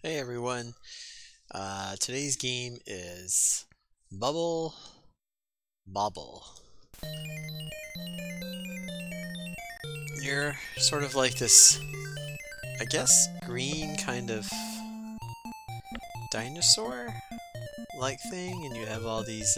Hey everyone, today's game is Bubble Bobble. You're sort of like this, I guess, green kind of dinosaur-like thing, and you have all these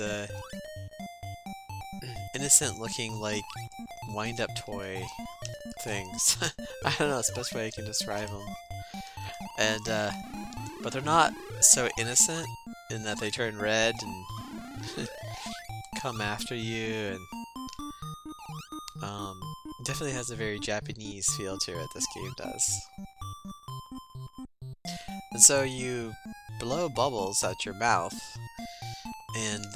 innocent looking like wind-up toy things. I don't know, it's the best way I can describe them. And, but they're not so innocent in that they turn red and come after you, and definitely has a very Japanese feel to it, this game does. And so you blow bubbles out your mouth, and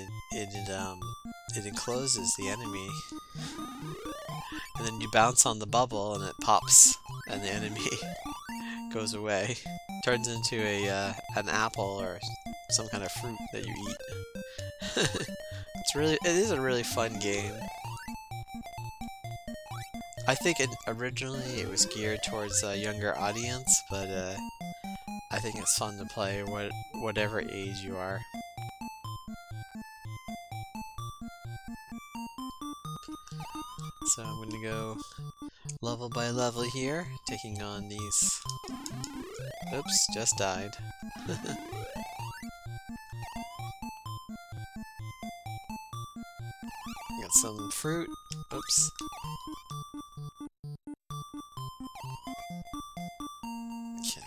it encloses the enemy, and then you bounce on the bubble and it pops, and the enemy goes away, turns into an apple or some kind of fruit that you eat. It is a really fun game. I think originally it was geared towards a younger audience, but I think it's fun to play whatever age you are. So I'm going to go level by level here, taking on these... Oops, just died. Got some fruit. Oops. Okay.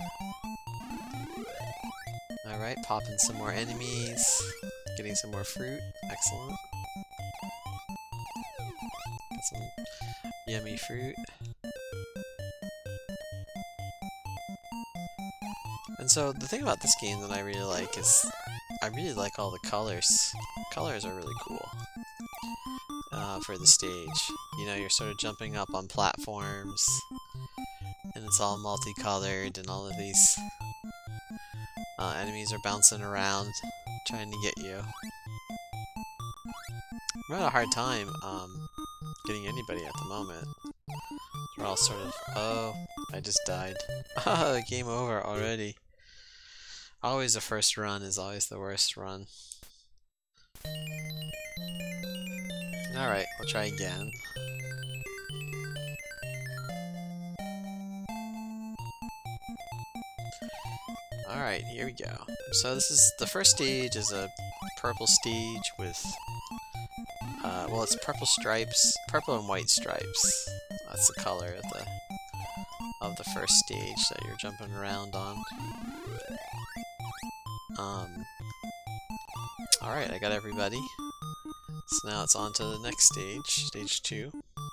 Alright, popping some more enemies. Getting some more fruit. Excellent. Got some yummy fruit. And so the thing about this game that I really like is I really like all the colors. Colors are really cool for the stage. You know, you're sort of jumping up on platforms, and it's all multicolored, and all of these enemies are bouncing around trying to get you. I'm having a hard time getting anybody at the moment. They're all sort of... Oh, I just died. Game over already. Always the first run is always the worst run. Alright, we'll try again. Alright, here we go. So this is... The first stage is a purple stage with... well, it's purple stripes. Purple and white stripes. That's the color of the first stage that you're jumping around on. Alright, I got everybody. So now it's on to the next stage, stage 2.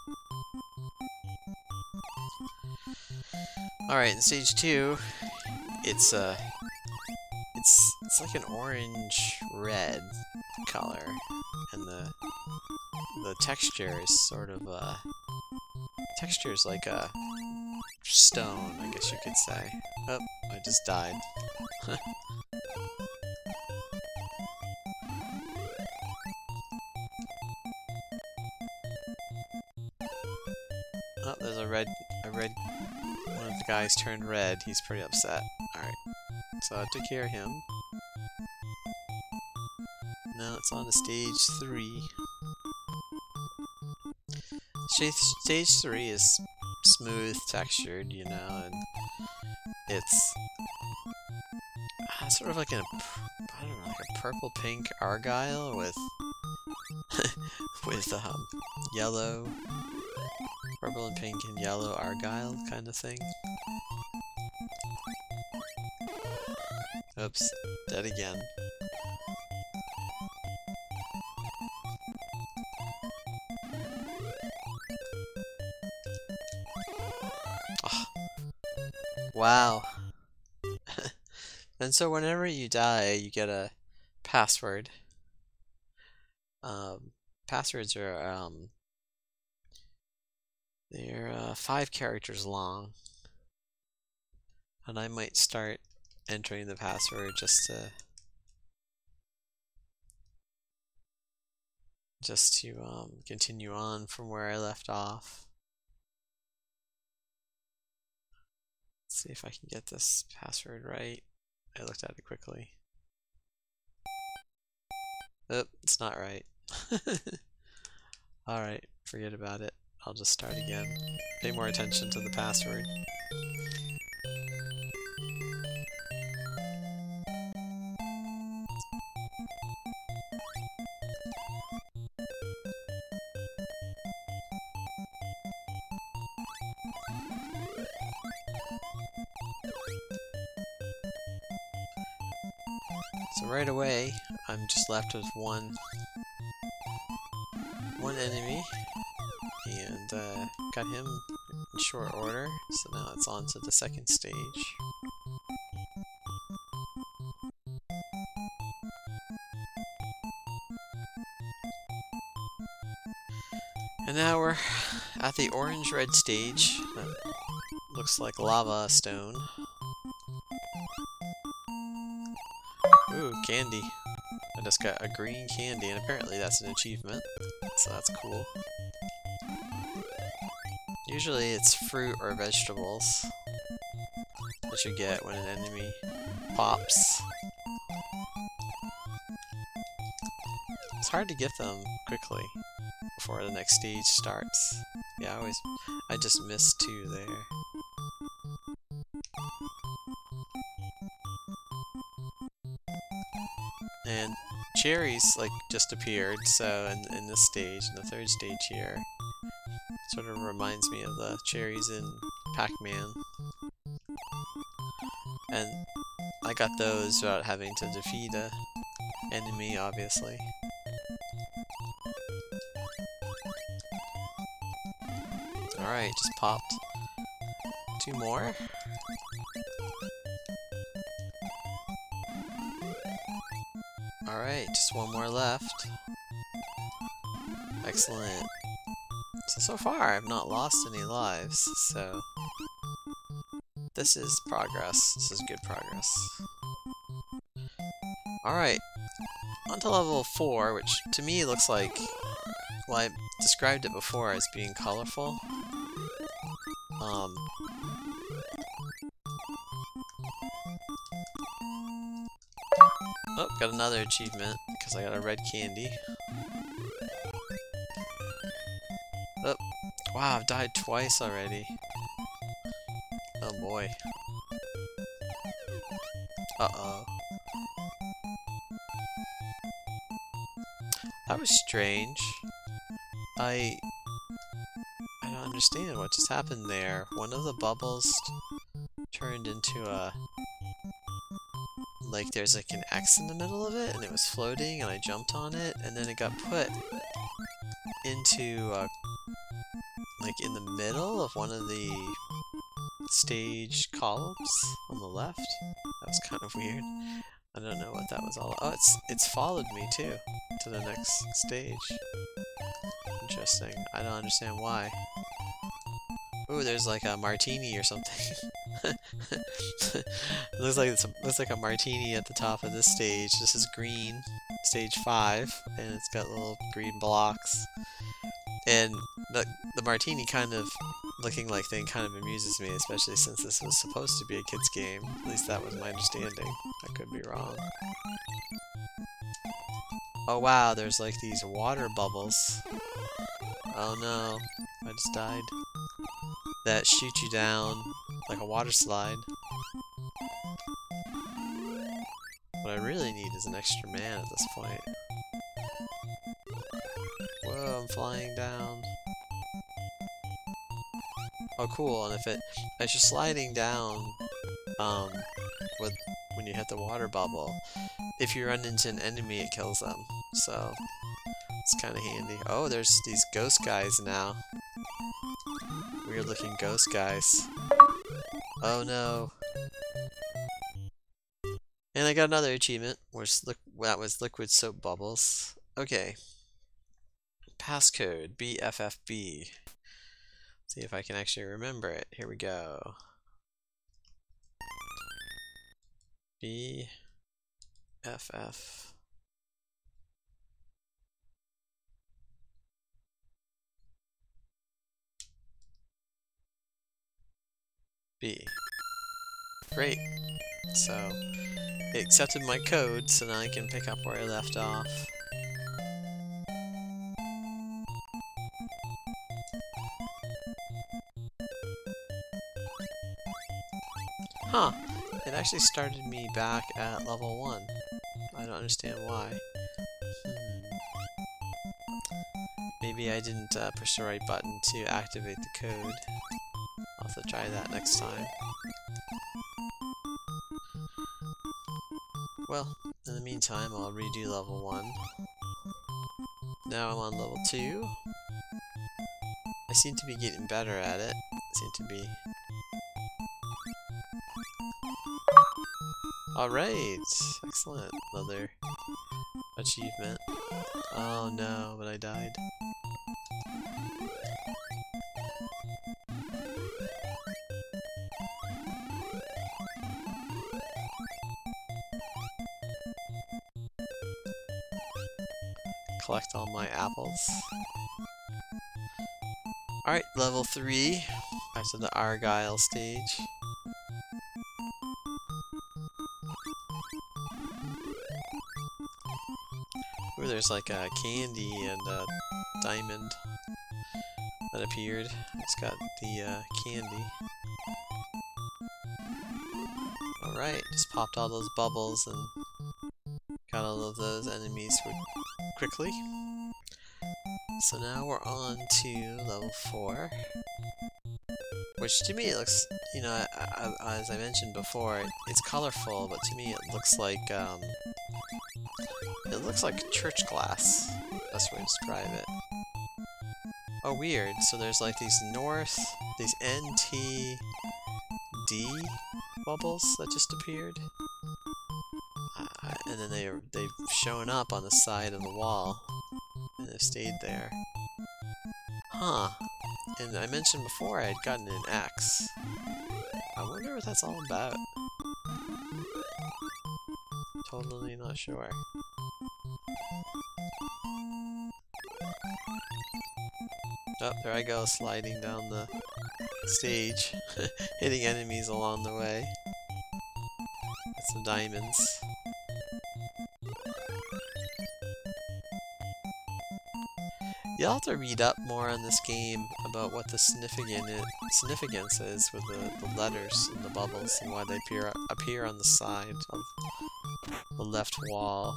Alright, in stage 2, it's like an orange-red color, and the texture is sort of texture is like a stone, I guess you could say. Oh, I just died. Oh, there's a red, one of the guys turned red. He's pretty upset. Alright, so I took care of him. Now it's on to stage 3. Stage 3 is smooth textured, you know, and it's sort of like I don't know, like a purple-pink argyle with with yellow, purple and pink and yellow argyle kind of thing. Oops, dead again. Oh, wow. And so whenever you die, you get a password. Passwords are they're 5 characters long, and I might start entering the password just to continue on from where I left off. Let's See if I can get this password right. I looked at it quickly. Oh, it's not right. Alright, forget about it. I'll just start again. Pay more attention to the password. So right away, I'm just left with one enemy, and got him in short order, so now it's on to the second stage. And now we're at the orange-red stage. That looks like lava stone. Ooh, candy. I just got a green candy, and apparently that's an achievement, so that's cool. Usually it's fruit or vegetables that you get when an enemy pops. It's hard to get them quickly before the next stage starts. Yeah, I just missed 2 there. And cherries, like, just appeared, so in this stage, in the third stage here, sort of reminds me of the cherries in Pac-Man. And I got those without having to defeat a enemy, obviously. Alright, just popped 2 more. Alright, just 1 more left. Excellent. So far I've not lost any lives, so this is progress. This is good progress. Alright, on to level 4, which to me looks like, well, I described it before as being colorful. Oh, got another achievement, because I got a red candy. Oh, wow, I've died twice already. Oh boy. Uh-oh. That was strange. I don't understand what just happened there. One of the bubbles turned into a... like there's like an X in the middle of it, and it was floating, and I jumped on it, and then it got put into like in the middle of one of the stage columns on the left. That was kind of weird. I don't know what that was all. Oh, it's followed me too to the next stage. Interesting. I don't understand why. Ooh, there's like a martini or something. looks like a martini at the top of this stage. This is green, stage 5, and it's got little green blocks. And the martini kind of looking like thing kind of amuses me, especially since this was supposed to be a kid's game. At least that was my understanding. I could be wrong. Oh wow, there's like these water bubbles. Oh no, I just died. That shoot you down like a water slide. What I really need is an extra man at this point. Whoa, I'm flying down. Oh cool, and as you're sliding down, when you hit the water bubble, if you run into an enemy it kills them, so it's kinda handy. Oh, there's these ghost guys now. Weird looking ghost guys. Oh no. And I got another achievement, that was liquid soap bubbles. Okay. Passcode, BFFB. See if I can actually remember it. Here we go. BFF. B. Great. So, it accepted my code, so now I can pick up where I left off. Huh. It actually started me back at level 1. I don't understand why. Maybe I didn't push the right button to activate the code. I'll have to try that next time. Well, in the meantime, I'll redo level 1. Now I'm on level 2. I seem to be getting better at it. Alright! Excellent. Another achievement. Oh no, but I died. Collect all my apples. Alright, level 3. Back to the Argyle stage. Ooh, there's like a candy and a diamond that appeared. It's got the candy. Alright, just popped all those bubbles and got all of those enemies quickly. So now we're on to level 4. Which to me it looks, you know, as I mentioned before, it's colorful, but to me it looks like church glass. That's the way to describe it. Oh, weird. So there's like these NTD bubbles that just appeared, and then they've shown up on the side of the wall, and they've stayed there. Huh. And I mentioned before I had gotten an X. I wonder what that's all about. Totally not sure. Oh, there I go, sliding down the stage, hitting enemies along the way. Got some diamonds. You'll have to read up more on this game about what the significance is with the letters and the bubbles and why they appear on the side of the left wall.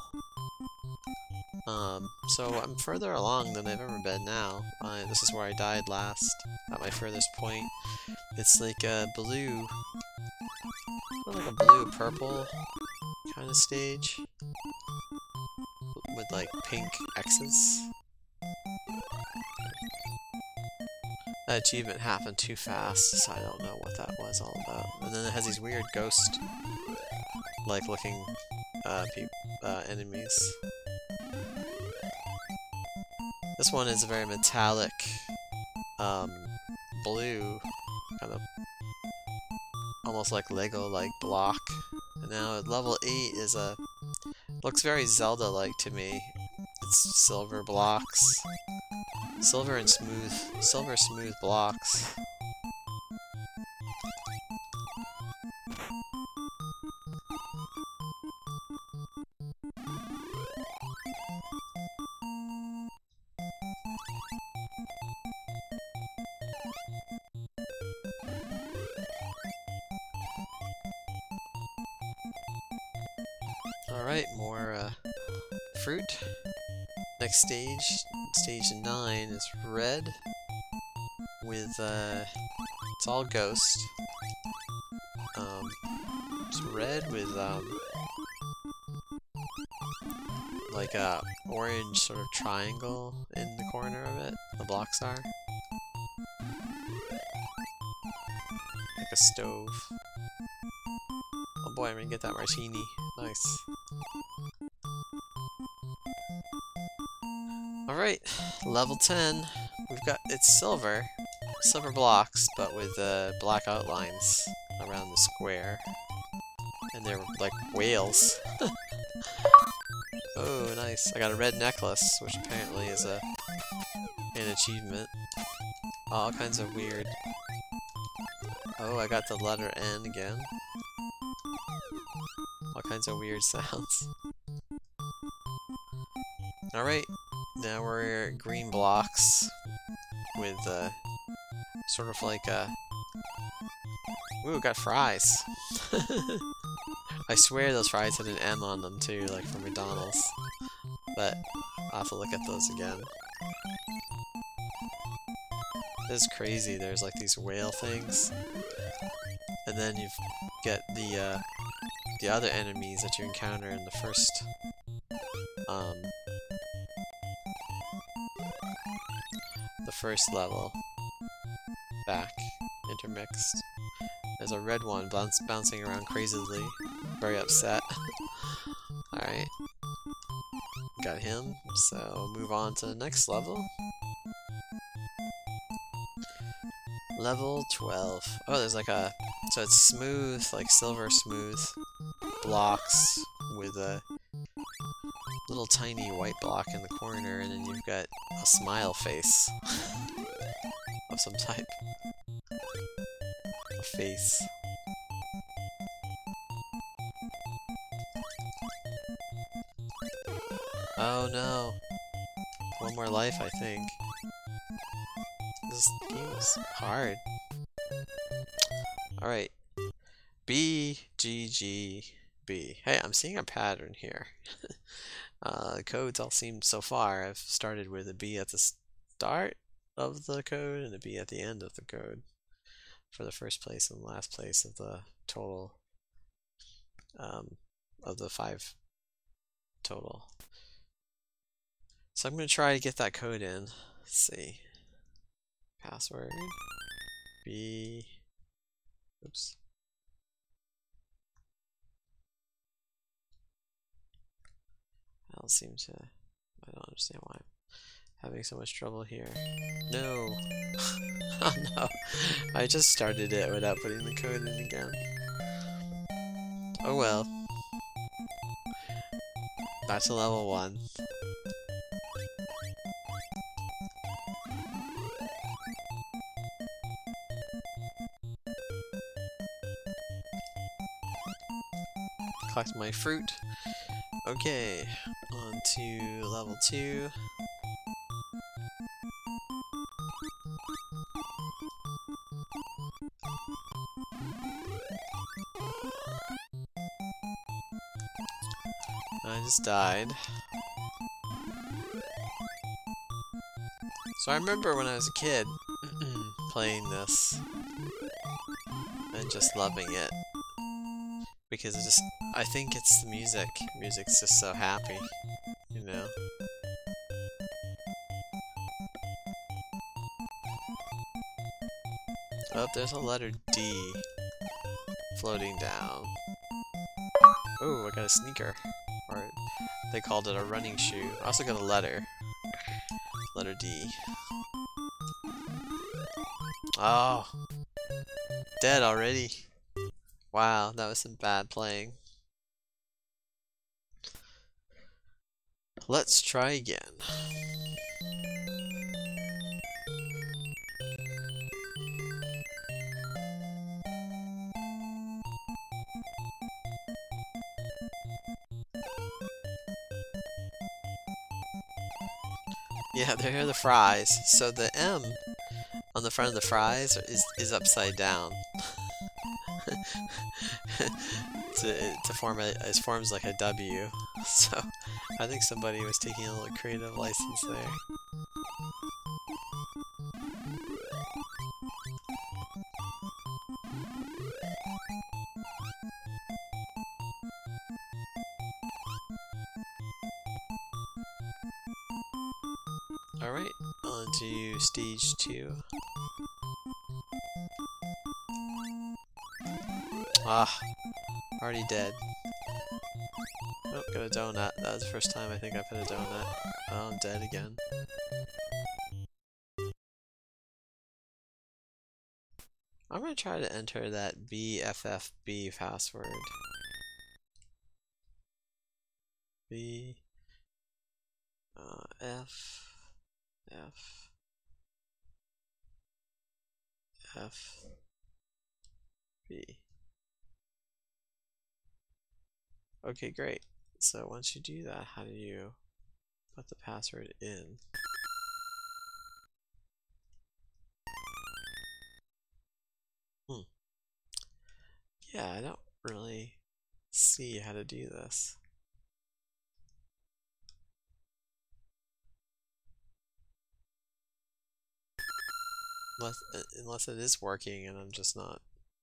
So I'm further along than I've ever been now. This is where I died last, at my furthest point. It's like a blue, like a blue-purple kind of stage, with like pink X's. That achievement happened too fast, so I don't know what that was all about. And then it has these weird ghost-like looking enemies. This one is a very metallic, blue, kind of almost like Lego-like block. And now at level 8 is looks very Zelda-like to me. It's silver blocks. Silver smooth blocks. Alright, more fruit. Next stage, stage 9, is red with, it's all ghost. It's red with, like a orange sort of triangle in the corner of it, the blocks are. Like a stove. Oh boy, I'm gonna get that martini. Nice. Alright, level 10. It's silver blocks, but with black outlines around the square. And they're like whales. Oh, nice. I got a red necklace, which apparently is an achievement. All kinds of weird. Oh, I got the letter N again. All kinds of weird sounds. Alright, now we're green blocks with sort of like a... Ooh, got fries. I swear those fries had an M on them too, like from McDonald's. But I'll have to look at those again. This is crazy, there's like these whale things. And then you get the other enemies that you encounter in the first level. Back, intermixed. There's a red one bouncing around crazily, very upset. Alright. Got him, so we'll move on to the next level. Level 12. Oh, there's like a... So it's smooth, like silver smooth blocks with a little tiny white block in the corner, and then you've got a smile face of some type. A face. Oh no. One more life, I think. This game is hard. Alright. B, G, G, B. Hey, I'm seeing a pattern here. The codes all seem so far. I've started with a B at the start of the code and a B at the end of the code for the first place and last place of the total of the 5 total. So I'm going to try to get that code in. Let's see. Password B. Oops. I don't seem to. I don't understand why I'm having so much trouble here. No. Oh no. I just started it without putting the code in again. Oh well. Back to level 1. Collect my fruit. Okay, on to level 2. I just died. So I remember when I was a kid playing this and just loving it. Because I think it's the music. Music's just so happy, you know? Oh, there's a letter D floating down. Oh, I got a sneaker. Or they called it a running shoe. I also got a letter. Letter D. Oh. Dead already. Wow, that was some bad playing. Let's try again. Yeah, there are the fries. So the M on the front of the fries is upside down. to form it forms like a W. So I think somebody was taking a little creative license there. Alright, on to stage 2. Ah, already dead. Oh, got a donut. That was the first time I think I've had a donut. Oh, I'm dead again. I'm gonna try to enter that BFFB password. B F F F B. Okay, great. So once you do that, how do you put the password in? Yeah, I don't really see how to do this. Unless it is working and I'm just not.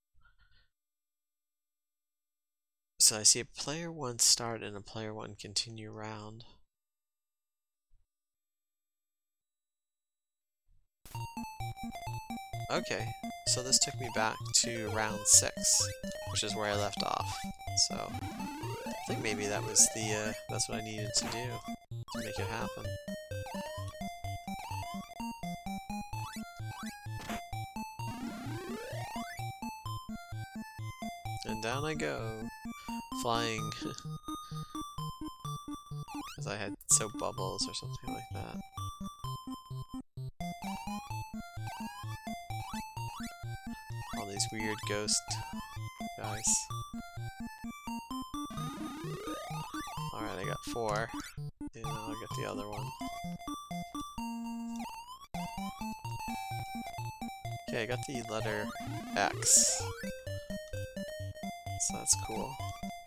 So I see a player 1 start and a player 1 continue round. Okay, so this took me back to round 6, which is where I left off. So I think maybe that was that's what I needed to do to make it happen. And down I go, flying, because I had soap bubbles or something like that. All these weird ghost guys. Alright, I got 4. And now I'll get the other one. Okay, I got the letter X. So that's cool.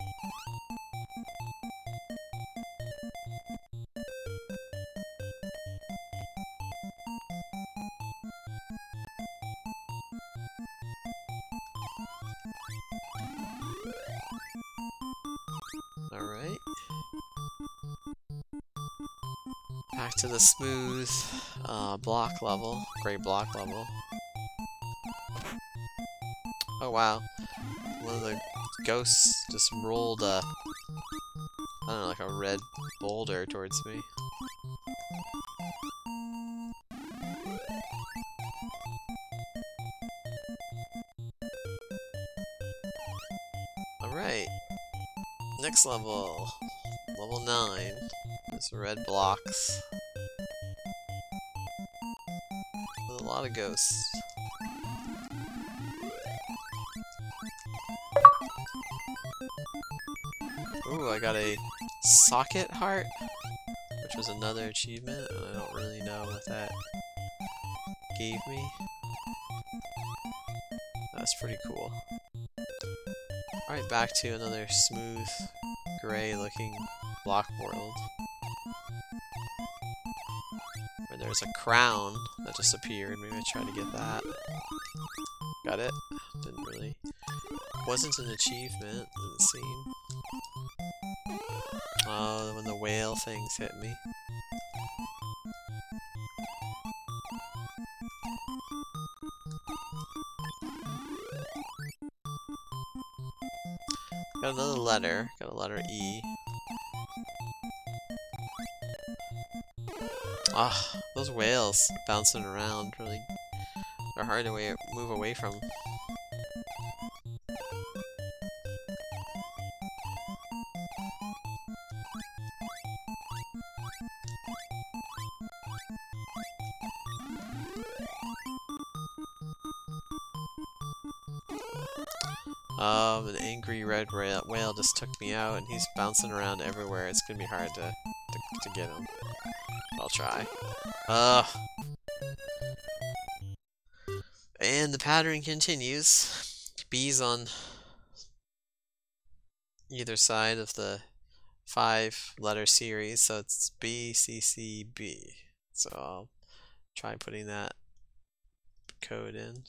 Alright. Back to the smooth block level, gray block level. Oh wow. One of the ghosts just rolled a, I don't know, like a red boulder towards me. Alright. Next level. Level 9. There's red blocks. With a lot of ghosts. Ooh, I got a socket heart, which was another achievement, and I don't really know what that gave me. That's pretty cool. Alright, back to another smooth, gray-looking block world. Where there's a crown that just appeared. Maybe I try to get that. Got it. Didn't really. Wasn't an achievement, didn't seem. Oh, when the whale things hit me. Got another letter. Got a letter E. Ah, those whales bouncing around really are hard to move away from. An angry red whale just took me out, and he's bouncing around everywhere. It's gonna be hard to get him. I'll try. And the pattern continues. Bees on either side of the 5-letter series, so it's B, C, C, B. So I'll try putting that code in.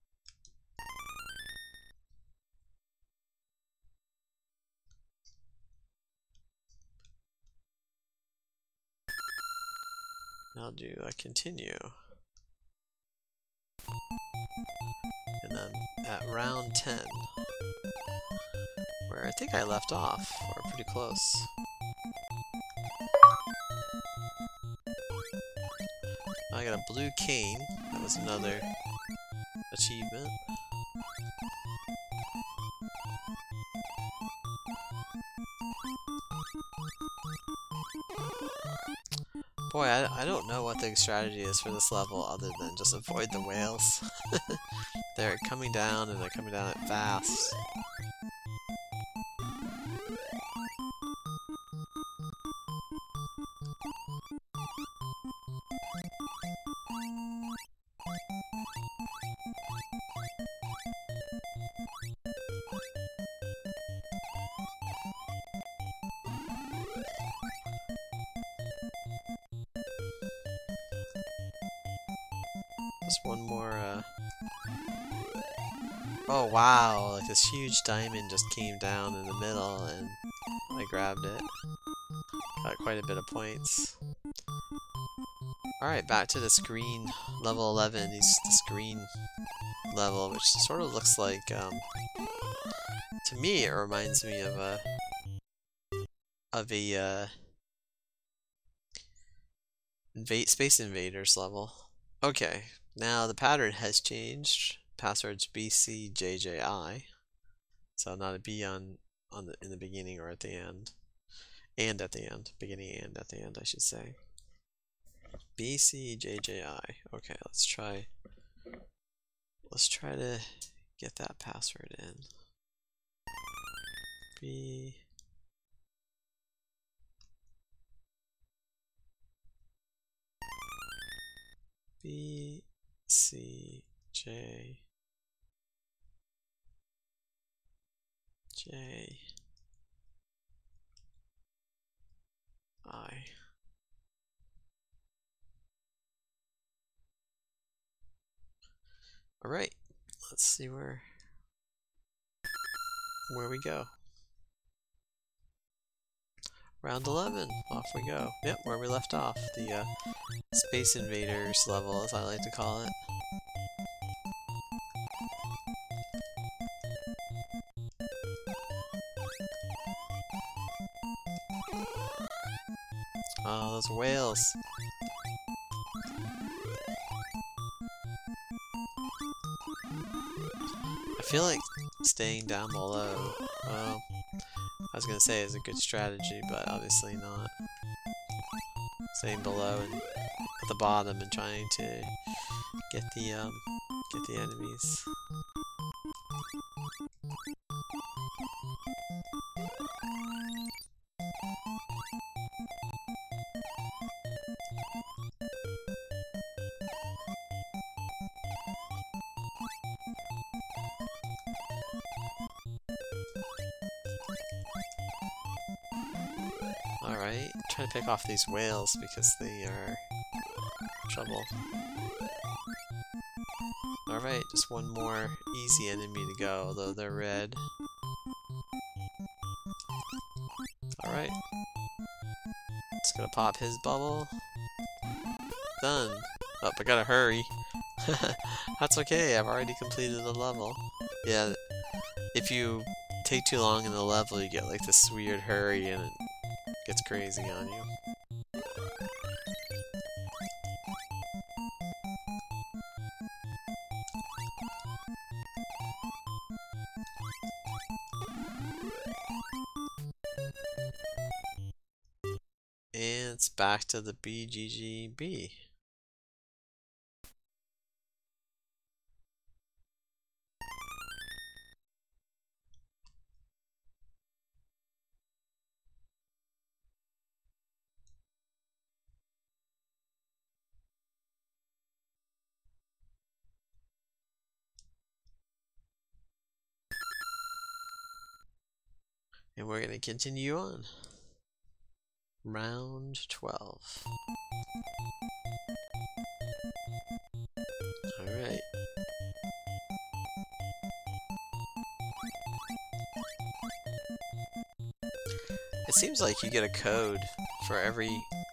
I'll do a continue. And then at round 10, where I think I left off, or pretty close. I got a blue cane. That was another achievement. Boy, I don't know what the strategy is for this level other than just avoid the whales. They're coming down and they're coming down fast. Just one more, Oh wow, like this huge diamond just came down in the middle and I grabbed it. Got quite a bit of points. Alright, back to this green level 11, this green level, which sort of looks like, to me it reminds me of a Space Invaders level. Okay, now the pattern has changed. Password's BCJJI, so not a B in the beginning or at the end, and at the end, beginning and at the end, I should say. BCJJI. Okay, let's try to get that password in. BCJ I. Alright, let's see where we go. Round 11, off we go. Yep, where we left off. The Space Invaders level, as I like to call it. Oh, those whales. I feel like staying down below, well, I was gonna say is a good strategy, but obviously not. Staying below and at the bottom and trying to get the enemies. Alright, trying to pick off these whales because they are trouble. Alright, just one more easy enemy to go, although they're red. Alright. Just gonna pop his bubble. Done. Oh, I gotta hurry. That's okay, I've already completed the level. Yeah, if you take too long in the level, you get like this weird hurry and it gets crazy on you. And it's back to the BGGB. And we're going to continue on. Round 12. Alright. It seems like you get a code for every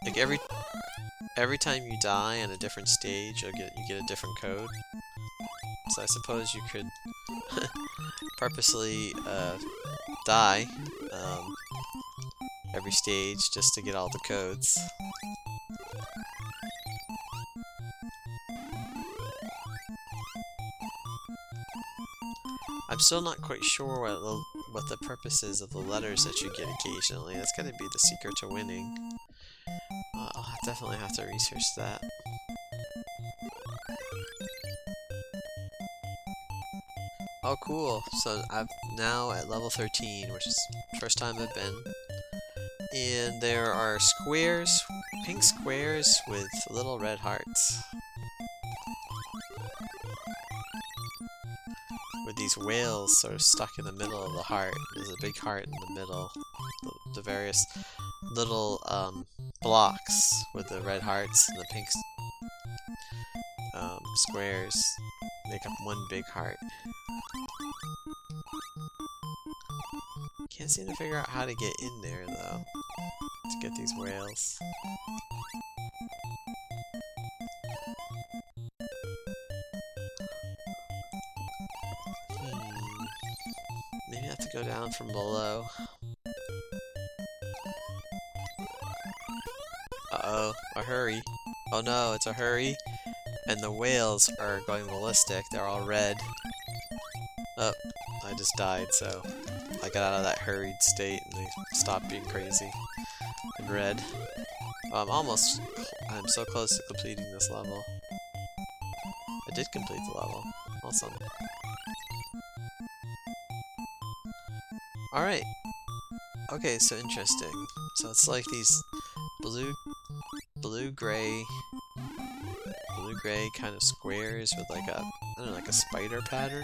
time you die on a different stage, you get a different code. So I suppose you could purposely die every stage just to get all the codes. I'm still not quite sure what the purpose is of the letters that you get occasionally. That's gotta be the secret to winning. I'll definitely have to research that. Oh cool, so I'm now at level 13, which is the first time I've been. And there are squares, pink squares with little red hearts. With these whales sort of stuck in the middle of the heart. There's a big heart in the middle. The various little blocks with the red hearts and the pink squares make up one big heart. Can't seem to figure out how to get in there though, to get these whales. Maybe I have to go down from below. Uh-oh, a hurry. Oh no, it's a hurry. And the whales are going ballistic. They're all red. Oh, I just died, so I got out of that hurried state and they stopped being crazy and red. Oh, I'm so close to completing this level. I did complete the level. Awesome. Alright. Okay, so interesting. So it's like these blue-gray kind of squares with like a, I don't know, like a spider pattern.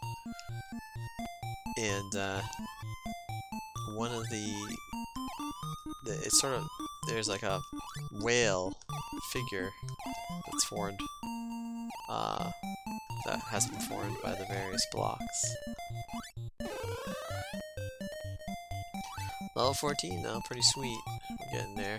And one of it's sort of, there's like a whale figure that's formed, that has been formed by the various blocks. Level 14 now, pretty sweet. We're getting there.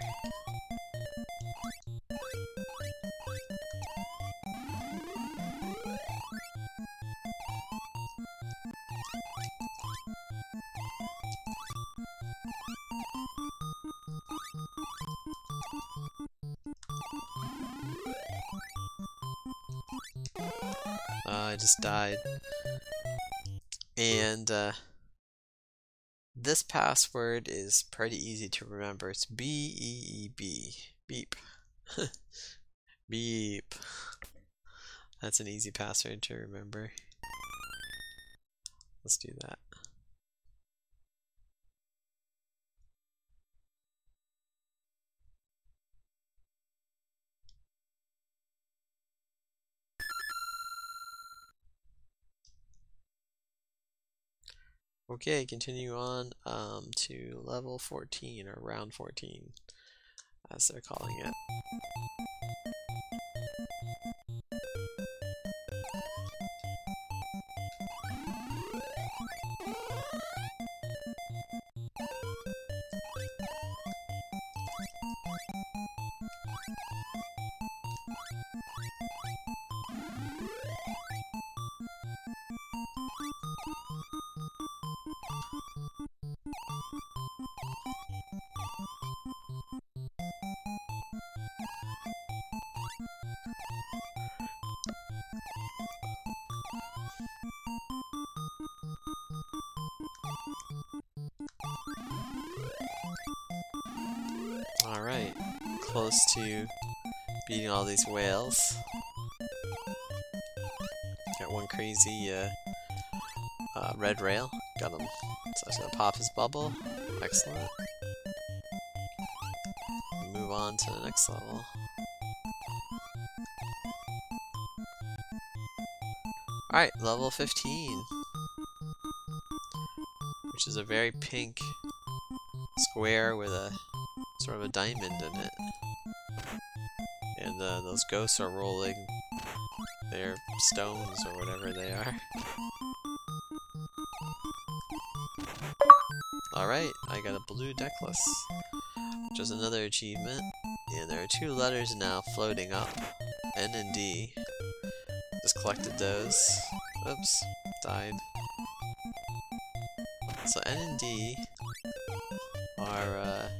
I just died. And this password is pretty easy to remember. It's B-E-E-B. Beep. Beep. That's an easy password to remember. Let's do that. Okay, continue on to level 14, or round 14, as they're calling it. Alright, close to beating all these whales. Got one crazy red rail. Got him. So I'm just gonna pop his bubble. Excellent. Move on to the next level. Alright, level 15. Which is a very pink square with a sort of a diamond in it. And those ghosts are rolling their stones or whatever they are. Alright, I got a blue necklace, which is another achievement. And there are two letters now floating up, N and D. Just collected those. Oops, died. So N and D are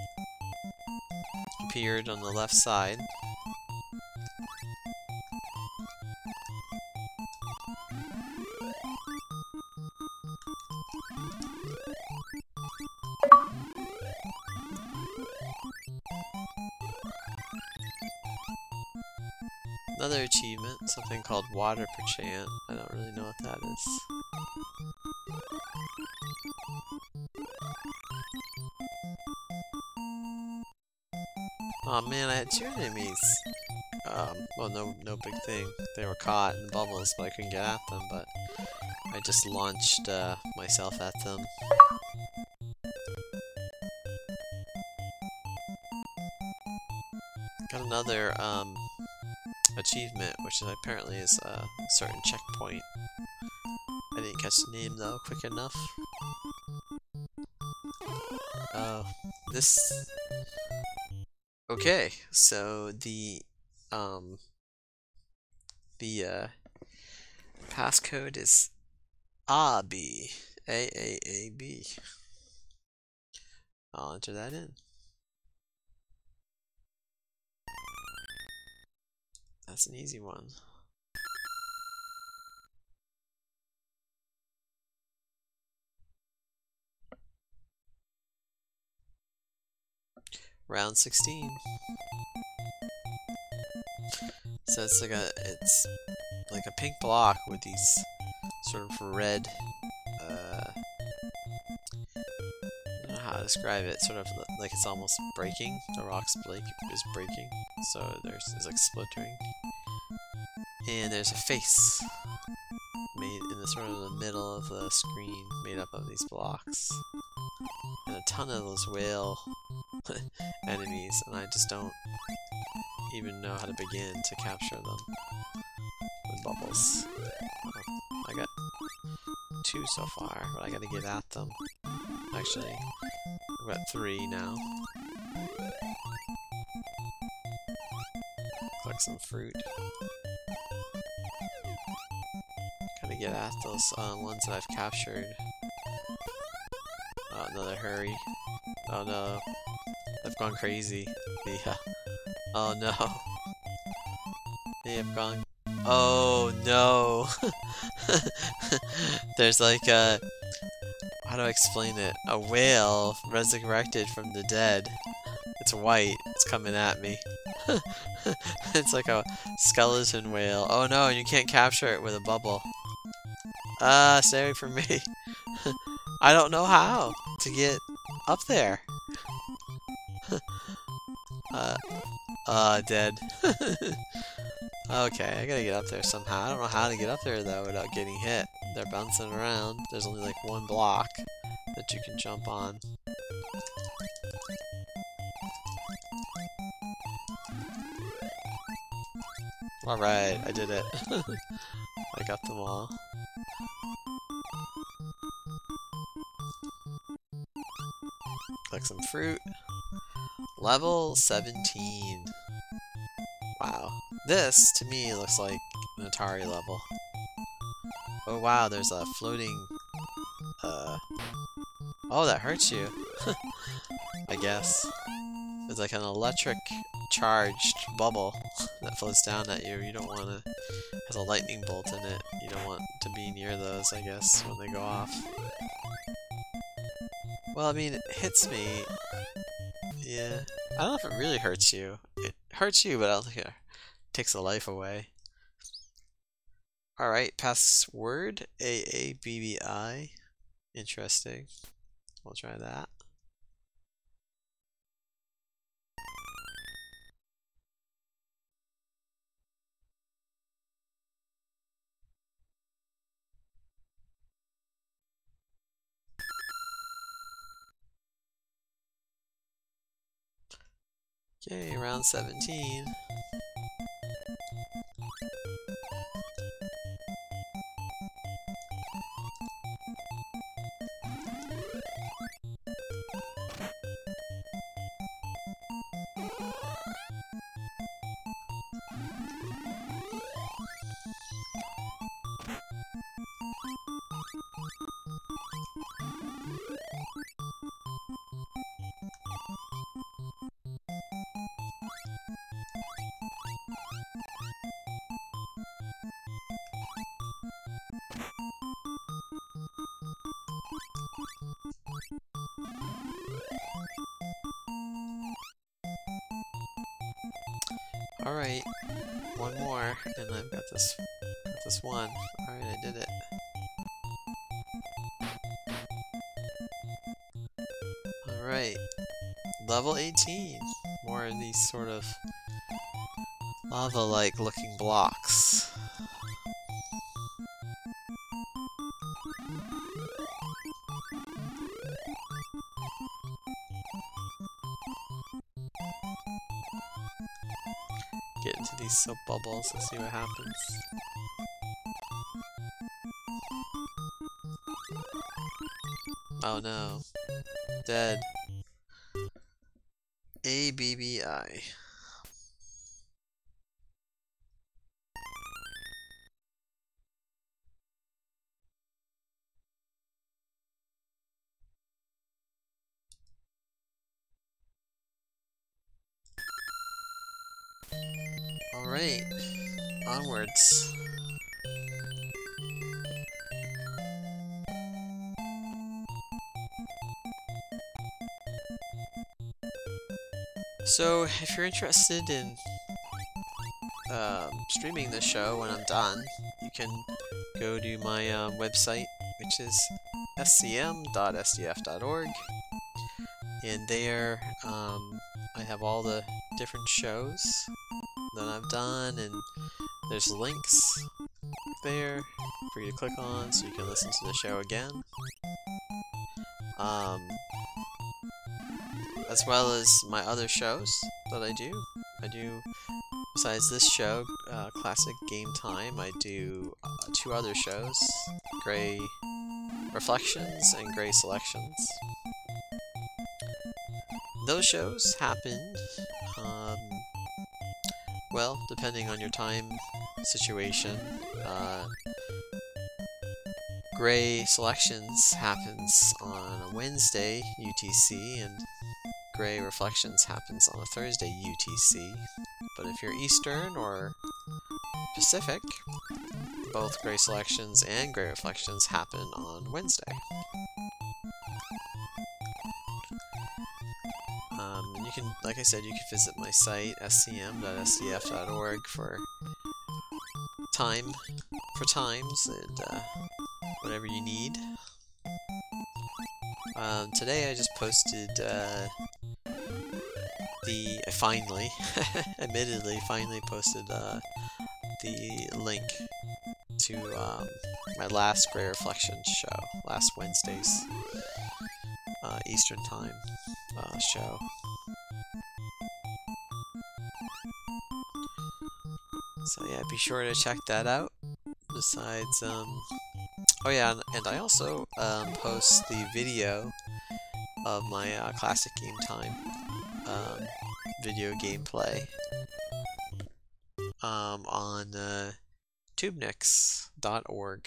appeared on the left side. Another achievement, something called Water Perchant. I don't really know what that is. Oh man, I had two enemies. Well, no big thing. They were caught in bubbles, but I couldn't get at them, but I just launched myself at them. Got another achievement, which apparently is a certain checkpoint. I didn't catch the name though quick enough. Oh, this... Okay, so the passcode is AAB. A-A-A-B. I'll enter that in. That's an easy one. Round 16. So it's like a pink block with these sort of red I don't know how to describe it, sort of like it's almost breaking. The rock's is breaking, so it's like splintering. And there's a face made in the sort of the middle of the screen, made up of these blocks. And a ton of those whale enemies, and I just don't even know how to begin to capture them with bubbles. I got 2 so far, but I gotta get at them. Actually, I've got 3 now. Collect some fruit. Gotta get at those ones that I've captured. Oh, another hurry. Oh no. I've gone crazy. Yeah. Oh no. They have gone... Oh no! There's like a... How do I explain it? A whale resurrected from the dead. It's white. It's coming at me. It's like a skeleton whale. Oh no, you can't capture it with a bubble. Stay away from me. I don't know how to get up there. Dead. Okay, I gotta get up there somehow. I don't know how to get up there though without getting hit. They're bouncing around. There's only like 1 block that you can jump on. Alright, I did it. I got them all. Collect some fruit. Level 17. Wow. This, to me, looks like an Atari level. Oh wow, there's a floating... Oh, that hurts you. I guess. There's like an electric charged bubble that floats down at you. You don't want to... has a lightning bolt in it. You don't want to be near those, I guess, when they go off. Well, I mean, it hits me. Yeah. I don't know if it really hurts you. It hurts you, but I don't think it takes the life away. Alright, password AABBI. Interesting. We'll try that. Okay, round 17. Alright, one more, and I've got this one. Alright, I did it. Alright, level 18. More of these sort of lava-like looking blocks. Get into these soap bubbles. Let's see what happens. Oh no. Dead. ABBI. Alright. Onwards. So, if you're interested in streaming this show when I'm done, you can go to my website, which is scm.sdf.org, and there I have all the different shows that I've done, and there's links there for you to click on so you can listen to the show again. As well as my other shows that I do. Besides this show, Classic Game Time, I do 2 other shows, Gray Reflections and Gray Selections. Those shows happened, well, depending on your time situation. Gray Selections happens on a Wednesday, UTC, and Gray Reflections happens on a Thursday, UTC. But if you're Eastern or Pacific, both Gray Selections and Gray Reflections happen on Wednesday. And you can, like I said, you can visit my site, scm.sdf.org, for times and whatever you need. Today I just posted I finally posted the link to my last Gray Reflections show, last Wednesday's Eastern Time show. So yeah, be sure to check that out. Besides, oh yeah, and I also post the video of my Classic Game Time video gameplay on toobnix.org,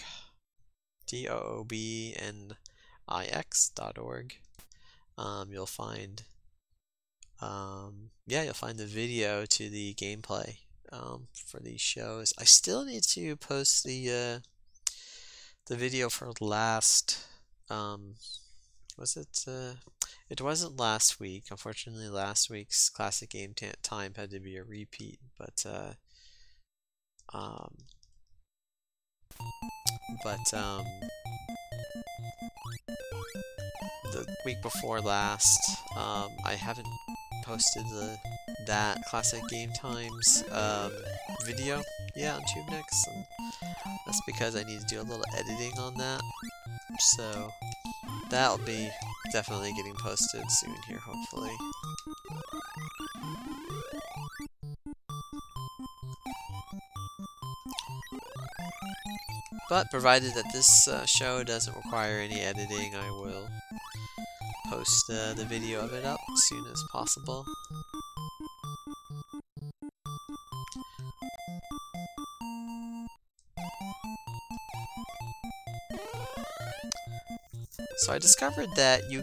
toobnix.org. You'll find you'll find the video to the gameplay for these shows. I still need to post the video for last it wasn't last week. Unfortunately, last week's Classic Game Time had to be a repeat, but the week before last, I haven't posted that Classic Game Times video on TubeNix, and that's because I need to do a little editing on that. So that'll be definitely getting posted soon here, hopefully. But provided that this show doesn't require any editing, I will post the video of it up as soon as possible. So I discovered that you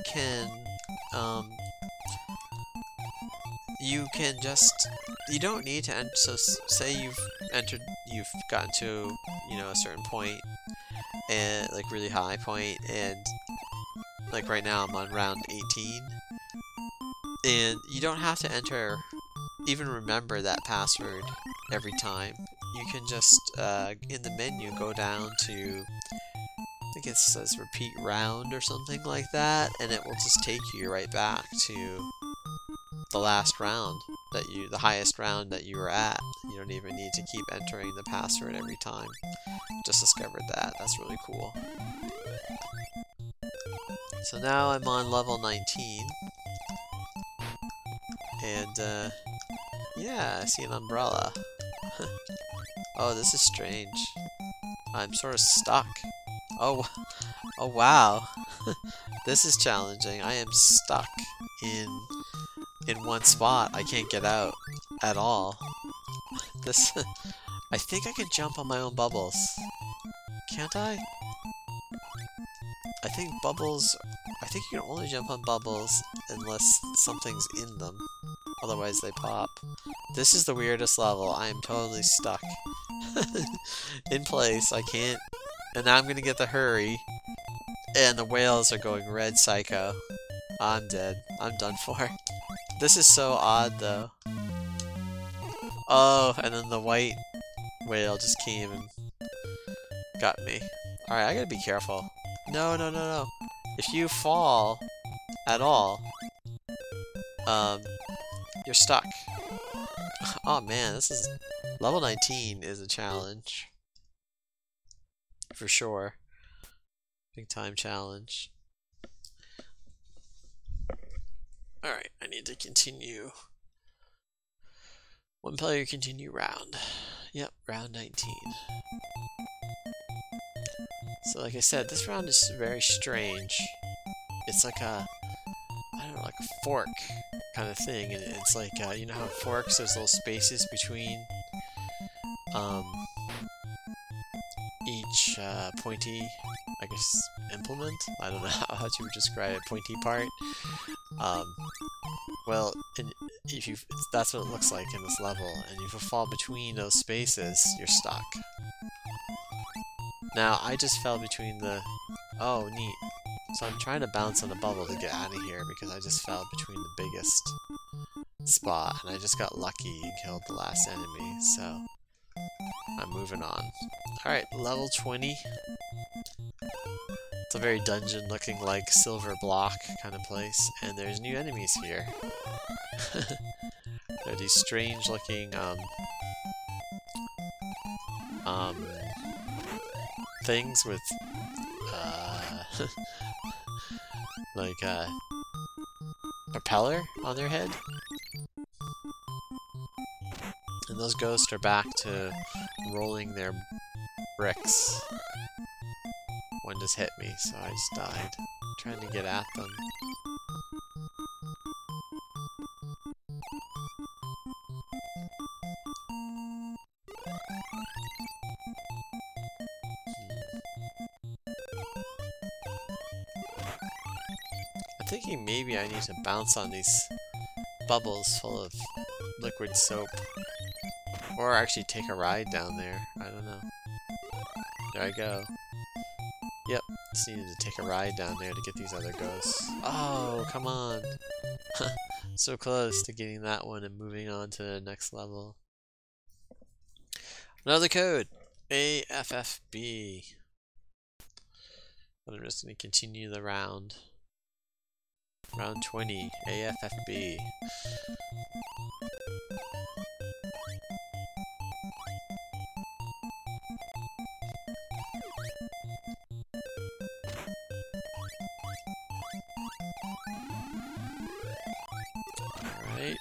don't need to enter. So say you've gotten to, a certain point, and like really high point, and like right now I'm on round 18, and you don't have to even remember that password every time. You can just in the menu go down to, I think it says repeat round or something like that, and it will just take you right back to the last round the highest round that you were at. You don't even need to keep entering the password every time. Just discovered that. That's really cool. So now I'm on level 19. And, yeah, I see an umbrella. Oh, this is strange. I'm sort of stuck. Oh, oh wow. This is challenging. I am stuck in one spot. I can't get out at all. This I think I can jump on my own bubbles. Can't I? I think you can only jump on bubbles unless something's in them. Otherwise they pop. This is the weirdest level. I am totally stuck. In place. I can't. And now I'm gonna get the hurry. And the whales are going red psycho. I'm dead. I'm done for. This is so odd though. Oh, and then the white whale just came and got me. Alright, I gotta be careful. No, no, no, no. If you fall at all, you're stuck. Oh man, this is... Level 19 is a challenge. For sure. Big time challenge. Alright, I need to continue. One player continue round. Yep, round 19. So like I said, this round is very strange. It's like a, I don't know, like a fork kind of thing. And it's like, you know how forks, there's little spaces between each pointy, I guess, implement? I don't know how to describe it, pointy part. Well, if you, that's what it looks like in this level, and if you fall between those spaces, you're stuck. Now, I just fell between the... Oh, neat. So I'm trying to bounce on a bubble to get out of here because I just fell between the biggest spot, and I just got lucky and killed the last enemy, so I'm moving on. Alright, level 20. It's a very dungeon-looking, like, silver block kind of place, and there's new enemies here. They're these strange-looking, things with, like a propeller on their head. And those ghosts are back to rolling their bricks. One just hit me, so I just died. Trying to get at them. I'm thinking maybe I need to bounce on these bubbles full of liquid soap. Or actually take a ride down there. I don't know. There I go. Yep, just needed to take a ride down there to get these other ghosts. Oh, come on! So close to getting that one and moving on to the next level. Another code! AFFB. But I'm just going to continue the round. Round 20, AFFB. Alright.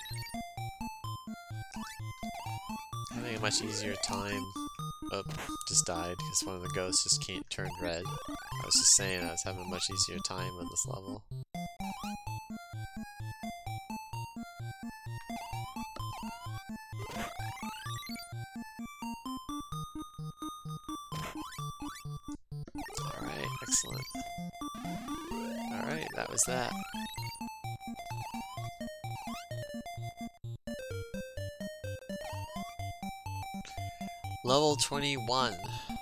Having a much easier time. Oh, just died because one of the ghosts just can't turn red. I was just saying I was having a much easier time with this level. Alright, excellent. Alright, that was that. Level 21.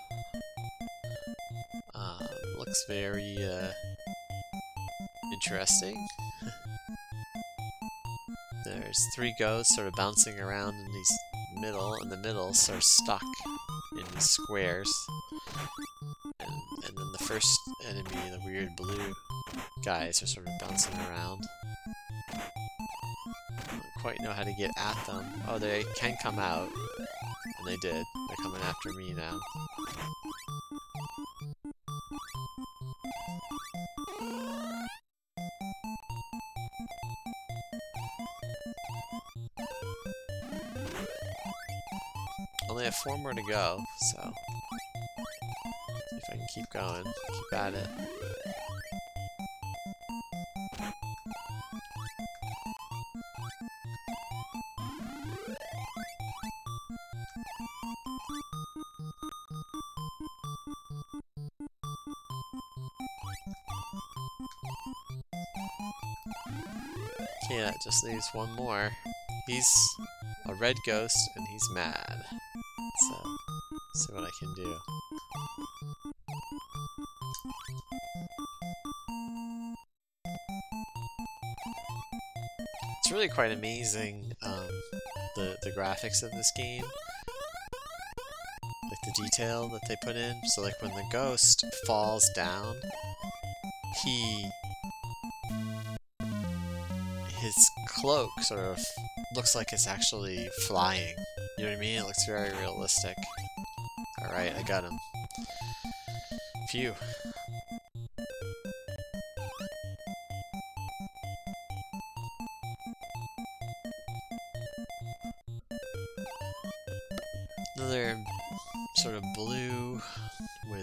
Looks very, interesting. There's 3 ghosts sort of bouncing around in these the middle, sort of stuck in these squares. And then the first enemy, the weird blue guys, are sort of bouncing around. I don't quite know how to get at them. Oh, they can come out. And they did. They're coming after me now. only have 4 more to go, so see if I can keep going, keep at it. Okay, that just leaves one more. He's a red ghost and he's mad. So, see what I can do. It's really quite amazing, the graphics of this game. Like the detail that they put in. So like when the ghost falls down, his cloak sort of looks like it's actually flying. You know what I mean? It looks very realistic. Alright, I got him. Phew. Another sort of blue with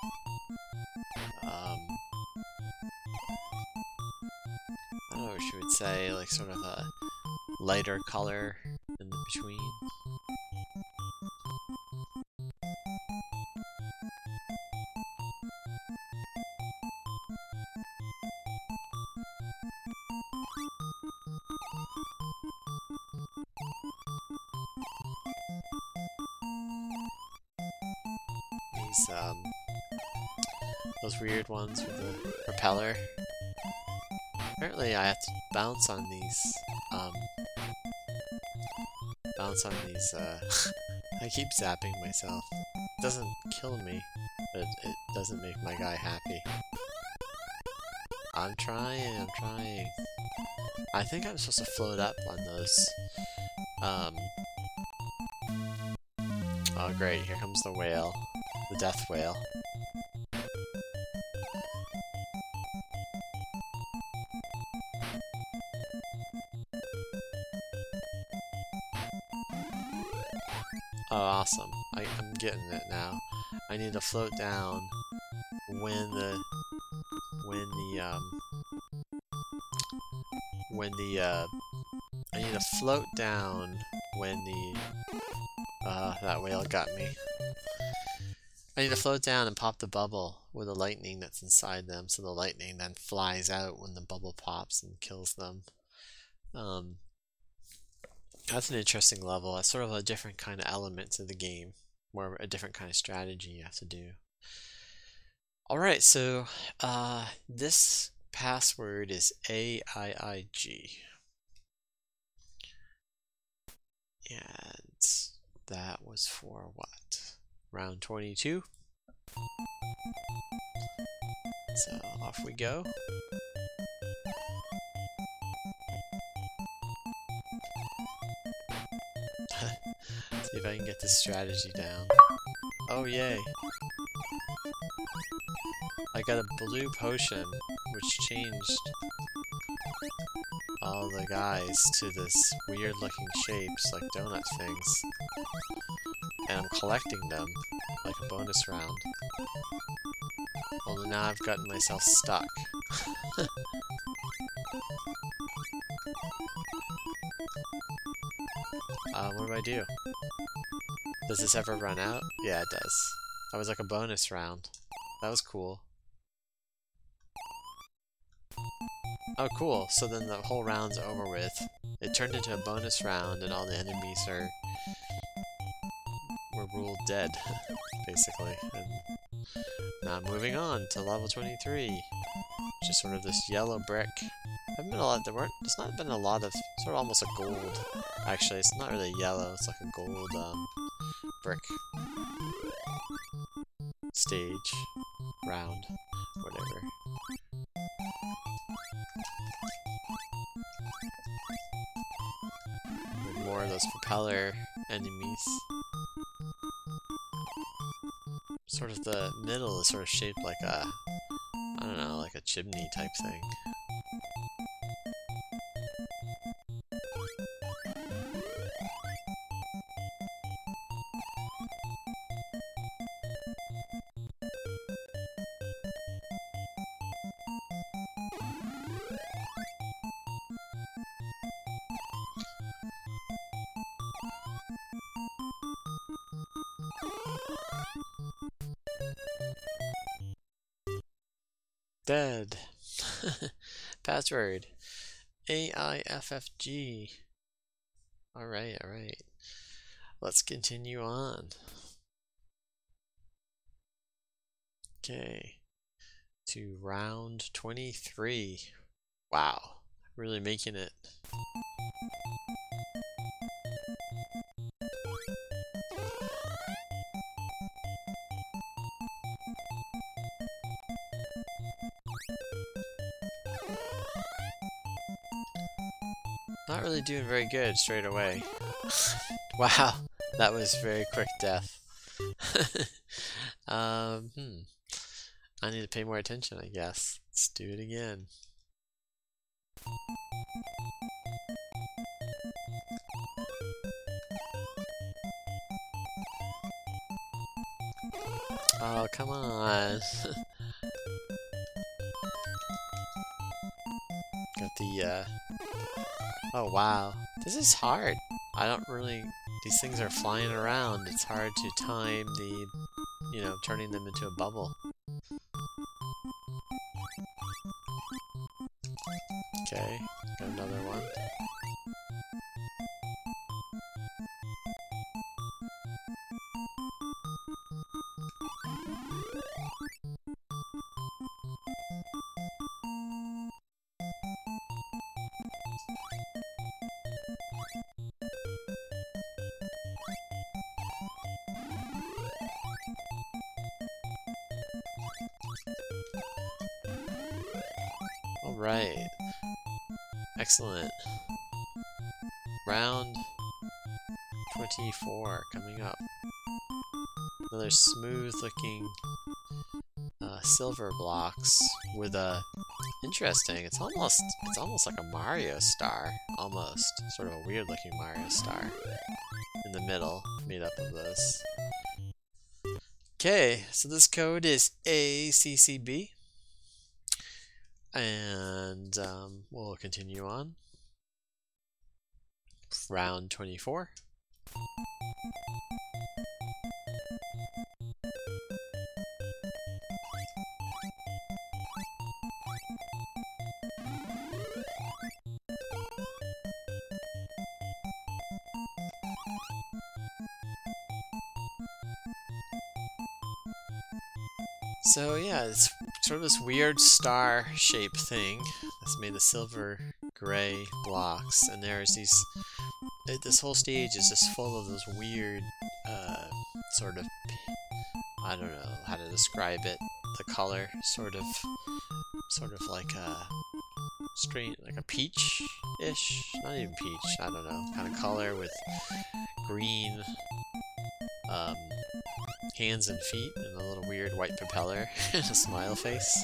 I don't know what you would say, like sort of a lighter color in the between. These those weird ones with the propeller. Apparently I have to bounce on these, I keep zapping myself. It doesn't kill me, but it doesn't make my guy happy. I'm trying. I think I'm supposed to float up on those, oh great, here comes the whale. The death whale. Oh, awesome. I'm getting it now. I need to float down when the I need to float down when that whale got me. I need to float down and pop the bubble with the lightning that's inside them, so the lightning then flies out when the bubble pops and kills them. That's an interesting level. That's sort of a different kind of element to the game, more a different kind of strategy you have to do. Alright, so this password is AIIG. And that was for what? Round 22. So off we go. See if I can get this strategy down. Oh yay. I got a blue potion, which changed all the guys to this weird looking shapes, like donut things. And I'm collecting them, like a bonus round. Although now I've gotten myself stuck. What do I do? Does this ever run out? Yeah, it does. That was like a bonus round. That was cool. Oh, cool. So then the whole round's over with. It turned into a bonus round and all the enemies were ruled dead, basically. And now moving on to level 23, which is sort of this yellow brick. There's not been a lot of, sort of almost a gold. Actually, it's not really yellow, it's like a gold, brick stage, round, whatever. With more of those propeller enemies. Sort of the middle is sort of shaped like a, I don't know, like a chimney type thing. Dead. Password. AIFFG. Alright, alright. Let's continue on. Okay. To round 23. Wow. Really making it. Not really doing very good straight away. Wow, that was very quick death. I need to pay more attention, I guess. Let's do it again. Oh, come on. Got the, oh wow. This is hard. I don't really... These things are flying around. It's hard to time the, you know, turning them into a bubble. Okay, got another one. Alright. Excellent. Round 24 coming up. Another smooth looking silver blocks with a interesting, it's almost like a Mario star. Almost. Sort of a weird looking Mario star in the middle, made up of this. Okay, so this code is ACCB. And we'll continue on. Round 24. So yeah, it's sort of this weird star-shaped thing that's made of silver gray blocks, and there's these... This whole stage is just full of those weird, sort of... I don't know how to describe it. The color, sort of like a... straight, like a peach-ish? Not even peach, I don't know. Kind of color with green... hands and feet, and a little weird white propeller, and a smile face.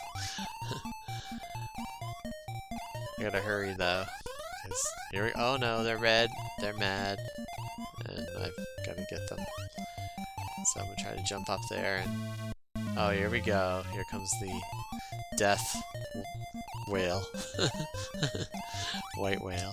I gotta hurry though, because here we... Oh no, they're red, they're mad, and I've gotta get them. So I'm gonna try to jump up there, and... Oh, here we go. Here comes the death whale. White whale.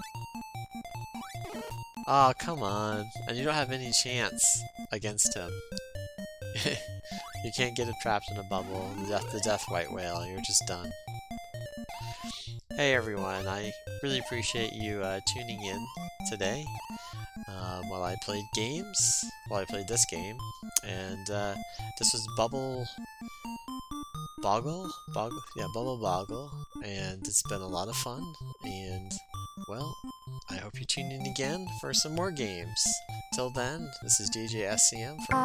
Oh, come on. And you don't have any chance against him. You can't get it trapped in a bubble. The death white whale, you're just done. Hey everyone, I really appreciate you tuning in today while I played games, while I played this game, and this was Bubble Boggle? Yeah, Bubble Boggle, and it's been a lot of fun, and, well, I hope you tune in again for some more games. Till then, this is DJ SCM from